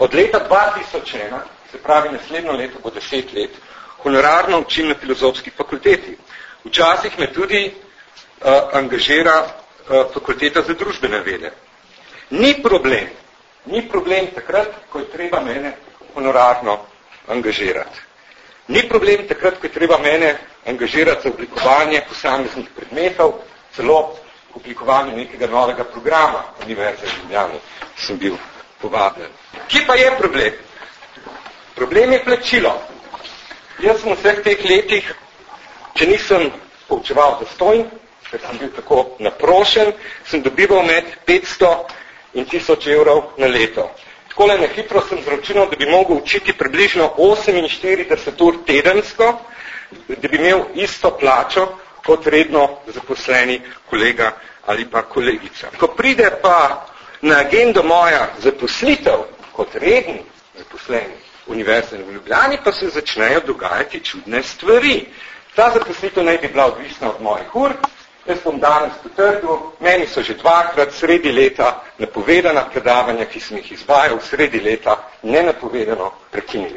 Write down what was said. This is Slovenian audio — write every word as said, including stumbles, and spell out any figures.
Od leta dva tisoč ena, se pravi naslednjo leto bo deset let, honorarno učim na filozofski fakulteti. Včasih me tudi uh, angažira uh, fakulteta za družbene vede. Ni problem, ni problem takrat, ko je treba mene honorarno angažirati. Ni problem takrat, ko je treba mene angažirati za oblikovanje posameznih predmetov, celo oblikovanje nekega novega programa Univerze v Ljubljani sem bil povabljen. Kje pa je problem? Problem je plačilo. Jaz sem v vseh teh letih, če nisem poučeval zastojn, ker sem bil tako naprošen, sem dobival med petsto in tisoč evrov na leto. Takole na hitro sem zračunal, da bi mogel učiti približno oseminštirideset ur tedensko, da bi imel isto plačo kot redno zaposleni kolega ali pa kolegica. Ko pride pa na agendo moja zaposlitev kot redni zaposleni Univerze v Ljubljani, pa se začnejo dogajati čudne stvari. Ta zaposlitev naj bi bila odvisna od mojih ur. Jaz bom danes potrdil, meni so že dvakrat sredi leta napovedana predavanja, ki sem jih izvajal, sredi leta nenapovedano prekinili.